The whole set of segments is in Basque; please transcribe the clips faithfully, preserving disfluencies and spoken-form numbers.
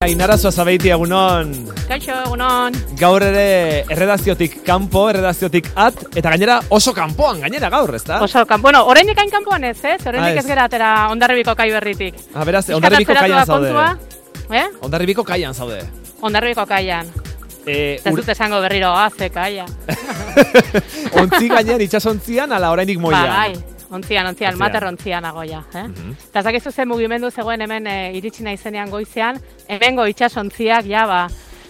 Ainara Zuazabeiti, egunon. Kaixo, egunon. Gaur ere erredakziotik kanpo, erredakziotik at, eta gainera oso kanpoan, gainera gaur, ezta? Oso kanpo, bueno, oraindik hain kanpoan ez, ez? Oraindik Ah, ez gera atera Hondarribiko kai berritik. Ah, beraz, Hondarribiko kaian zaude. Eh? Hondarribiko kaian zaude. Hondarribiko kaian. Eh, Ez dut esango berriro, aze kaia. Ontzi gainean, itxasontzian, ala oraindik moia. Bai, ontzian, ontzian, mater ontzian agoia. Eh? Eta ez dakizu zen mugimendu zegoen hemen e, iritsi naizenean goizean, hemengo itxasontziak, ja, ba,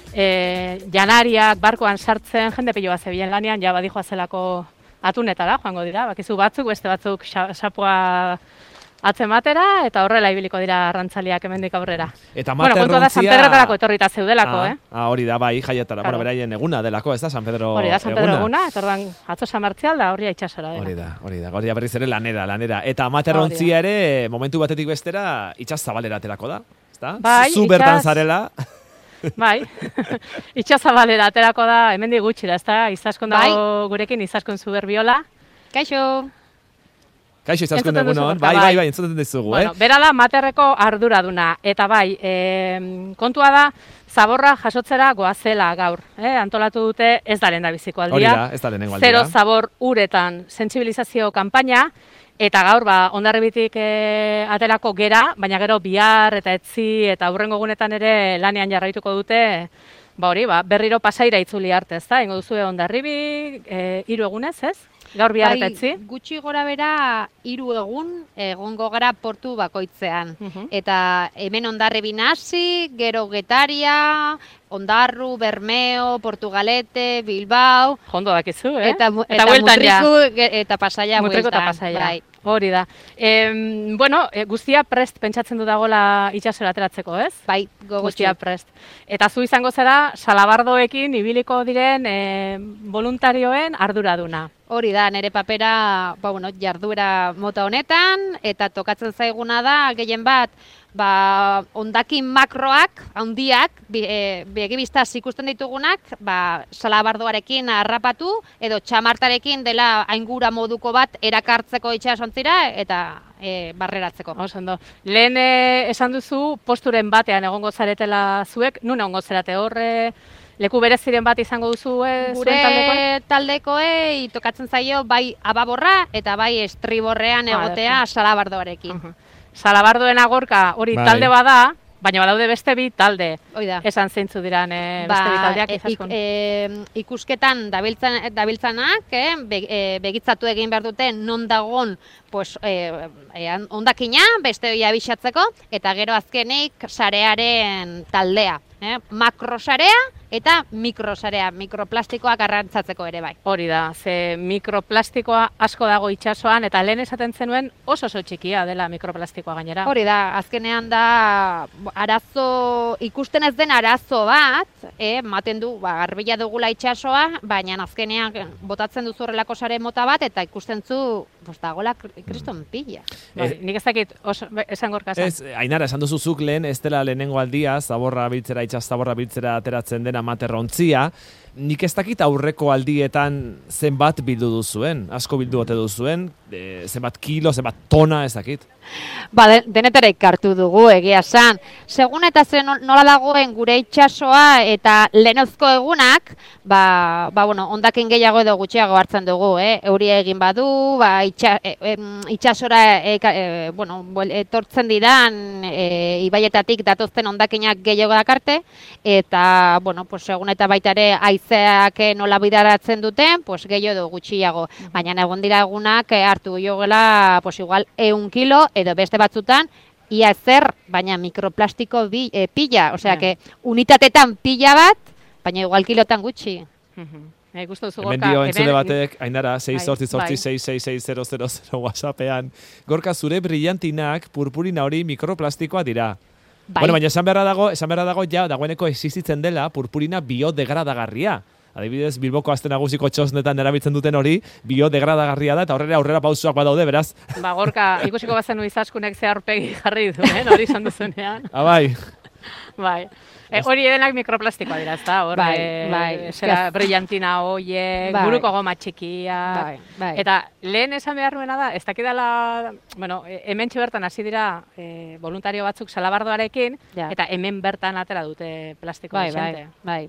e, janariak, barkoan sartzen, jende pilo bat zebilen lanean, ja, badijoa zelako atunetara, joango dira, bakizu batzuk, beste batzuk xapoa atzen batera, eta horrela ibiliko dira arrantzaliak hemendik aurrera. Eta bueno, kontua da San Pedrotarako etorrita zeudelako, ah, eh? Ah, hori da, bai, jaietara, Claro. bueno, beraien eguna delako, ez da, San Pedro eguna. Hori da, San Pedro eguna, eta orduan atzo San Martzial da, hori itxasora dela. Hori da, hori da, hori da berriz ere lanera, lanera. Eta amaterrontzia ere, momentu batetik bestera, itxas zabalera aterako da, ezta? Bai, Zu bertan itsas- zarela. Bai, itxasabalera aterako da, hemendik gutxira, ezta? Izaskun dago gurekin, Izaskun Zuberbiola. Kaixo! Kaixo, Izaskun Entzuten duzu, egunon. Gorka, Bai, bai. bai, bai, entzuten dizugu, Bueno, eh? bera da materreko arduraduna, eta bai, e, kontua da, zaborra jasotzera goazela gaur. Eh? Antolatu dute ez da lehendabiziko aldia. Hori da, ez da lehenengo aldia. Zero zabor uretan sentsibilizazio kanpaina, eta gaur, ba, Hondarribitik e, aterako gera, baina gero bihar eta etzi eta hurrengo egunetan ere lanean jarraituko dute, ba hori, ba, berriro Pasaira itzuli arte, ezta? Ingo duzue Hondarribi, e, hiru egunez, ez? Gaur bihar eta etzi? Bai, gutxi gora bera hiru egun egongo gara portu bakoitzean. Eta hemen Hondarribin hasi, gero Getaria, Ondarru, Bermeo, Portugalete, Bilbao. Jondo dakizu, eh? Eta, mu- eta eta bueltan ja. Mutriku ge- eta Pasaia Mutriko eta bueltan. Pasaia. Bai. Hori da. Em, bueno, e, guztia prest pentsatzen du dagoela itsasora ateratzeko, ez? Bai, gogotsu. Guztia prest. Eta zu izango zera salabardoekin ibiliko diren e, voluntarioen arduraduna. Hori da, nire papera, ba, bueno, jarduera mota honetan, eta tokatzen zaiguna da, gehien bat, ba, ondakin makroak, handiak, bi, e, begibistaz ikusten ditugunak, ba, salabardoarekin harrapatu, edo txamartarekin dela aingura moduko bat erakartzeko itsasontzira, eta e, barreratzeko. Oso ondo. Lehen e, esan duzu posturen batean egongo zaretela zuek, nun egongo zarete horre, leku bereziren bat izango duzu e, Gure zuen taldekoek? taldekoei tokatzen zaio bai ababorra eta bai estriborrean Ah, egotea salabardoarekin. Uh-huh. Salabardoen agorka hori Bai. talde bada, baina badaude beste bi talde. Hoi da. Esan zeintzu diran e, beste bi taldeak e, ik, Izaskun. e, ikusketan dabiltzan, dabiltzanak, eh, be, e, begitzatu egin behar dute non dagon pues, e, e, ondakina, beste hori abixatzeko, eta gero azkenik sarearen taldea. Eh? Makrosarea eta mikrosarea, mikroplastikoak arrantzatzeko ere bai. Hori da, ze mikroplastikoa asko dago itsasoan eta lehen esaten zenuen oso oso txikia dela mikroplastikoa gainera. Hori da, azkenean da arazo, ikusten ez den arazo bat, eh, ematen du, ba, garbila dugula itsasoa, baina azkenean botatzen duzu horrelako sare mota bat, eta ikusten zu, pues, dagoela kriston pila. Bai, nik ez dakit oso, be- esan gorka esan. Ez, Ainara, esan duzu zuk lehen, ez dela lehenengo aldia, zaborra biltzera, itxas zaborra biltzera ateratzen dena materrontzia. Nik ez dakit aurreko aldietan zenbat bildu duzuen, asko bildu ote duzuen, e, zenbat kilo, zenbat tona, ez dakit. Ba, de, denetara ikartu dugu, egia esan. Segun eta zen nola dagoen gure itsasoa eta lehenozko egunak, ba, ba bueno, ondakin gehiago edo gutxiago hartzen dugu, eh? Euria egin badu, ba, itxa, e, e, itsasora e, e, bueno, buel, etortzen didan e, ibaietatik datozten ondakinak gehiago dakarte, eta, bueno, pues, segun eta baita ere haizeak nola bidaratzen duten, pues, gehiago edo gutxiago. Baina egon dira egunak e, hartu jogela, pues, igual, eun kilo, edo beste batzutan, ia zer, baina mikroplastiko bi, e, pila, osea, que unitatetan pila bat, baina igual kilotan gutxi. E, gustu duzu Hemen Gorka. dio entzule batek, Ainara, sei Bai, zortzi zortzi bai. sei sei sei zero zero zero WhatsAppean. Gorka, zure brillantinak purpurina hori mikroplastikoa dira. Bai. Bueno, baina esan beharra dago, esan beharra dago ja dagoeneko existitzen dela purpurina biodegradagarria. Adibidez, Bilboko Aste Nagusiko txosnetan erabiltzen duten hori biodegradagarria da eta horrela aurrera pausoak badaude, beraz. Ba, Gorka, ikusiko bazenu Izaskunek ze aurpegi jarri duen, hori esan duzunean. Ah, bai. Bai. E, hori edenak mikroplastikoa dira, ezta? Hor, Bai, e, bai. zera, brillantina hoiek, Bai. buruko goma txikiak. Bai, bai. Eta lehen esan behar nuena da, ez dakidala, bueno, hemen bertan hasi dira e, voluntario batzuk salabardoarekin, Ja. eta hemen bertan atera dute plastiko Bai, desente. bai, bai.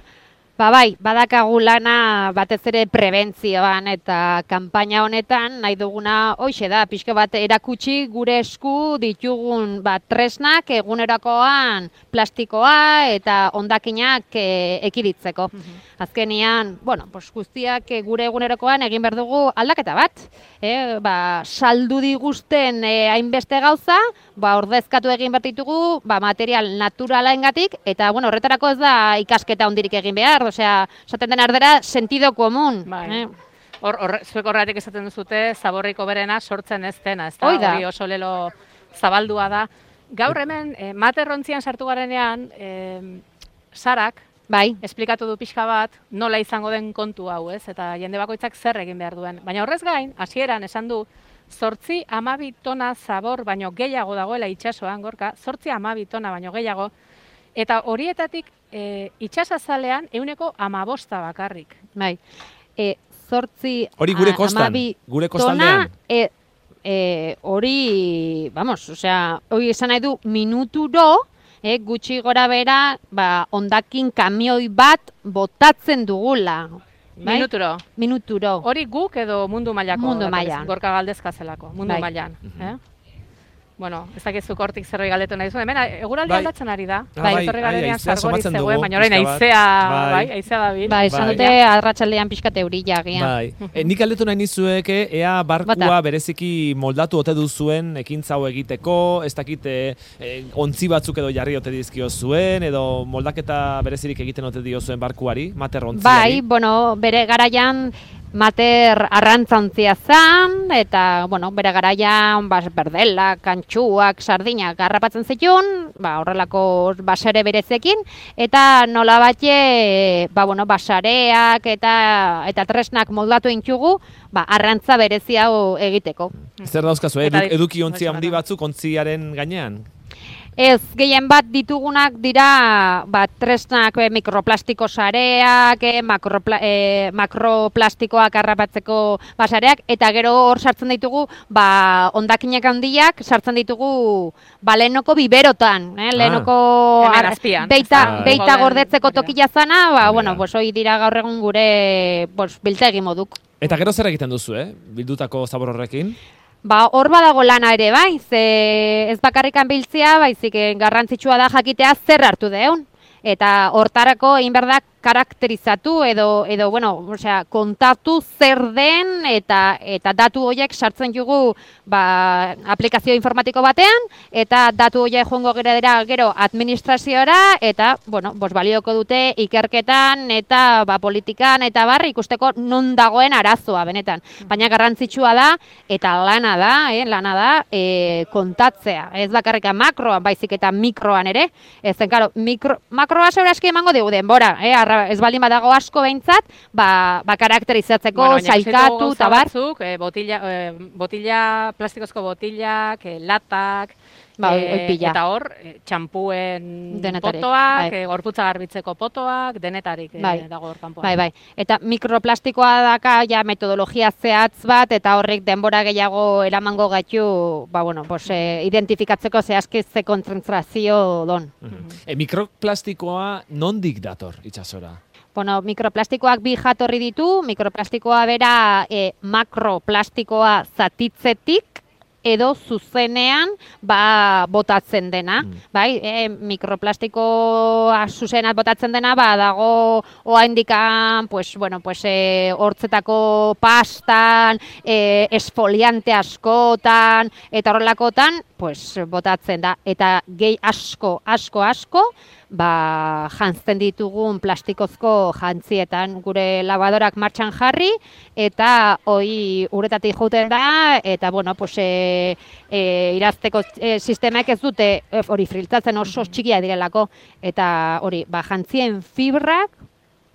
Ba bai, badakagu lana batez ere prebentzioan eta kanpaina honetan nahi duguna hoxe da, pixka bat erakutsi gure esku ditugun bat tresnak egunerakoan plastikoa eta hondakinak e, ekilitzeko. Azkenian, bueno, pues guztiak e, gure egunerakoan egin behar dugu aldaketa bat. E, ba, saldu diguzten e, hainbeste gauza, ba, ordezkatu egin behar ditugu ba, material naturalaengatik eta bueno, horretarako ez da ikasketa hondirik egin behar, osea, esaten den ardera sentido komun. Bai. Eh? Hor, hor, zuek horretik esaten duzute, zaborriko berena sortzen ez dena, ez da? Hoi da. Hori oso lelo zabaldua da. Gaur hemen, e, materrontzian sartu garenean, e, Sarak, Bai, esplikatu du pixka bat, nola izango den kontu hau, ez? Eta jende bakoitzak zer egin behar duen. Baina horrez gain, hasieran esan du, zortzi amabi tona zabor baino gehiago dagoela itsasoan, Gorka, zortzi amabi tona baino gehiago, eta horietatik e, itsasazalean euneko amabosta bakarrik. bai. E, zortzi Hori gure a- kostan, hamabi gure kostaldean. tona, e, e, hori, vamos, osea, hori esan nahi du minuturo, e, gutxi gora bera, ba, ondakin kamioi bat botatzen dugula. Bai? Minuturo. Minuturo. Hori guk edo mundu mailako? Mundu datoz, mailan. Gorka galdezka zelako, mundu Bai. mailan. Eh? Bueno, ez dakizuk hortik zerbait galdetu nahi zuen. Hemen, eguraldi Bai. aldatzen ari da. Ah, Bai, bai, etorri ai, garenean haizea sargori somatzen zegoen, dugu, baina orain pixka bat. haizea, Bai. bai, haizea dabil. Ba, esan Bai. dute arratsaldean pixkat eurila agian. Bai. E, nik aldetu nahi nizueke, ea barkua Bata. bereziki moldatu ote duzuen ekintza hau egiteko, ez dakit e, e, ontzi batzuk edo jarri ote dizkio zuen, edo moldaketa berezirik egiten ote dio zuen barkuari, mater ontziari. Bai, bueno, bere garaian mater arrantzantzia zan, eta, bueno, bere garaian bas, berdela, kantxuak, sardinak garrapatzen zituen, ba, horrelako basare berezekin, eta nola batxe, ba, bueno, basareak eta eta tresnak moldatu intxugu, ba, arrantza berezi hau egiteko. Zer dauzkazu, eh? Eta Edu, eduki ontzi bai, handi bai. batzuk ontziaren gainean? Ez, gehien bat ditugunak dira ba, tresnak e, mikroplastiko sareak, e, makropla, e, makroplastikoak harrapatzeko basareak, eta gero hor sartzen ditugu ba, hondakinak handiak, sartzen ditugu ba, lehenoko biberotan. Eh? Lehenoko Hemen ar- azpian, beita, Bai. beita Golden- gordetzeko hori da. tokila zana, ba, Hori bueno, da. pues, hoi dira gaur egun gure pues, biltegi moduk. Eta gero zer egiten duzu, eh? Bildutako zabor horrekin? Ba, hor badago lana ere bai, ze ez bakarrikan biltzea, baizik eh, garrantzitsua da jakitea zer hartu deun. Eta hortarako egin behar da karakterizatu edo, edo bueno, osea, kontatu zer den eta eta datu horiek sartzen dugu ba, aplikazio informatiko batean eta datu horiek joango gero dira gero administraziora eta bueno, bos balioko dute ikerketan eta ba, politikan eta barri ikusteko non dagoen arazoa benetan. Baina garrantzitsua da eta lana da, eh, lana da e, kontatzea. Ez bakarrika makroan, baizik eta mikroan ere. Ez zen, karo, mikro, makroa segurazki emango digu denbora, eh, arra, ez baldin badago asko behintzat, ba, ba karakterizatzeko, Bueno, baina ikusten dugu sailkatu gauza eta bar. batzuk, eh, botila, eh, botila, plastikozko botilak, eh, latak, Ba, eh, hoi pila. eta hor, eh, txampuen Denetarik, potoak, bai. eh, gorputza garbitzeko potoak, denetarik eh, Bai. dago hor kanpoan. Bai, bai. Eta mikroplastikoa daka ja metodologia zehatz bat eta horrek denbora gehiago eramango gaitu, ba bueno, pues, eh, identifikatzeko zehazki ze kontzentrazio don. E, mikroplastikoa nondik dator itsasora? Bueno, mikroplastikoak bi jatorri ditu, mikroplastikoa bera e, makroplastikoa zatitzetik edo zuzenean ba, botatzen dena. Mm. Bai, e, mikroplastikoa zuzenat botatzen dena ba, dago oaindikan pues, bueno, pues, e, hortzetako pastan, e, esfoliante askotan, eta horrelakotan pues, botatzen da. Eta gehi asko, asko, asko, ba, jantzten ditugun plastikozko jantzietan gure lavadorak martxan jarri eta hoi uretatik jouten da eta bueno, pues, e, e, irazteko e, sistemak ez dute hori filtratzen oso txikia direlako eta hori, ba, jantzien fibrak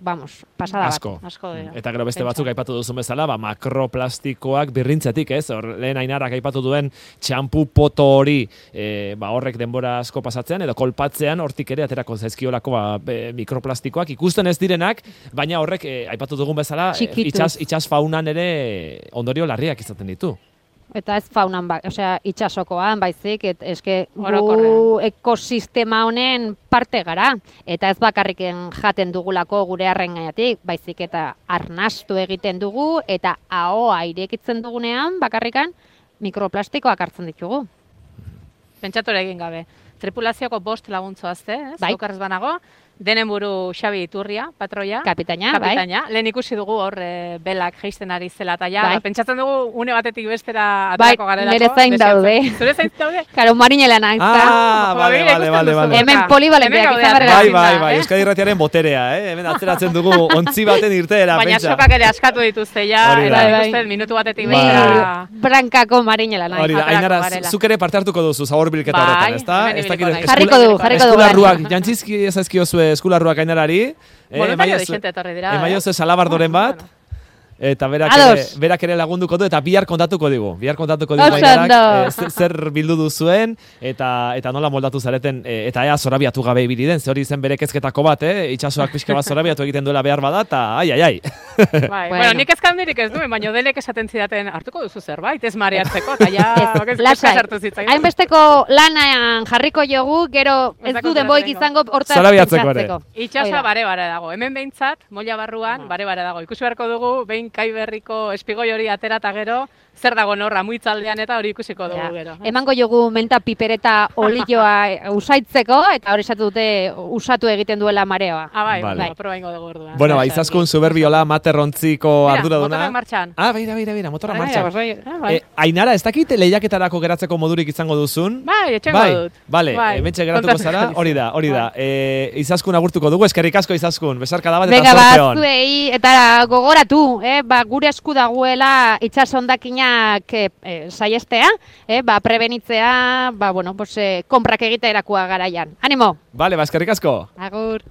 vamos, pasada Asko. bat. Asko dira. Eta gero beste Pentsa. batzuk aipatu duzu bezala, ba, makroplastikoak birrintzetik, ez? Hor, lehen Ainarak aipatu duen txampu poto hori, e, ba, horrek denbora asko pasatzean, edo kolpatzean, hortik ere aterako zaizkiolako ba, be, mikroplastikoak, ikusten ez direnak, baina horrek, e, aipatu dugun bezala, e, Txikituz. itxas, itxas faunan ere ondorio larriak izaten ditu. Eta ez faunan, ba, osea, itxasokoan, baizik, et, eske gu Orokorrean. ekosistema honen parte gara. Eta ez bakarriken jaten dugulako gure arrengaiatik, baizik eta arnastu egiten dugu, eta ahoa irekitzen dugunean, bakarrikan, mikroplastikoak hartzen ditugu. Pentsatore egin gabe. Tripulazioko bost laguntzoazte, ez? Bai. Okerrez banago. Denen buru Xabi Iturria, patroia. Kapitaina, bai. Kapitaina. Lehen ikusi dugu hor e, belak jeisten ari zela, eta ja, Bai. pentsatzen dugu une batetik bestera Bai, aterako garelako. nire zain deseatzen. daude. Zure zain daude? Karo, marinela naiz, Ah, Ojo, vale, begira, vale, ikusten vale, duzu. vale. Hemen Hemen polivalenteak gaude izan behar atzera Bai, zinda, bai, bai, eh? Euskadi Irratiaren boterea, eh? Hemen atzeratzen dugu ontzi baten irteera, Baina pentsa. sokak ere askatu dituzte ja, Hori da. eta Bai, bai. ikusten minutu batetik Bai. bestera. Brankako marinela naiz. Hori da, aterako Ainara, garela. zuk ere parte hartuko duzu zaborbilketa Bai, horretan, ezta? hemen Ez ibiliko dakit, naiz. eskula- Jarriko du, jarriko du. Eskularruak, jantzizki ezazkiozue eskularruak Ainarari. Eh, Voluntario emaiozu- dixente etorri dira. Emaiozu eh? salabardoren bat. Bueno. Eta berak ere, Ados. berak ere lagunduko du, eta bihar kontatuko digu. Bihar kontatuko digu Oso Ainarak, ondo. eh, zer- zer bildu duzuen, eta eta nola moldatu zareten, eh, eta ea zorabiatu gabe ibili den, ze hori zen bere kezketako bat, eh? Itxasoak pixka bat zorabiatu egiten duela behar bada, eta ai, ai, ai. Bai, Bueno. bueno, nik ezkandirik ez duen, baina delek esaten zidaten hartuko duzu zerbait, ez mareatzeko, eta ja, Ez, ez lasai. sartu zitzaigun. Hainbesteko lanean jarriko jogu, gero ez Ez du dakot denboik zer izango hortaz Zorabiatzeko ere. pentsatzeko. Itxasa Hori da. bare-bare dago. Hemen behintzat, moila barruan, bare-bare dago. Ikusi beharko dugu, behin kai berriko espigoi hori atera eta gero, zer dago norra muitzaldean eta hori ikusiko dugu Ja. gero. Emango jogu menta pipereta olioa usaitzeko, eta hori esatu dute usatu egiten duela mareoa. Ah, bai, Vale. bai. Proba ingo dugu orduan. Bueno, ba, Zer esan. izaskun zuberbiola materrontziko Mira, arduraduna. motorrak martxan. Ah, beira, beira, beira, motorra Bai, martxan. bai, bai. Eh, Ainara, ez dakit lehiaketarako geratzeko modurik izango duzun? Bai, etxengo Bai, dut. bale, Bai. hementxe geratuko Kontatu zara, dizu. hori da, hori da. Bai. E, izaskun agurtuko dugu, eskerrik asko izaskun, besarka da bat eta Venga, zorte ba, hon. zuei, eta gogoratu, eh, ba, gure esku dagoela itxas hondakinak eh, eh, saiestea, eh, ba, prebenitzea, ba, bueno, pues, eh, konprak egiteerakoa garaian. Animo! Bale, ba, eskerrik asko. Agur!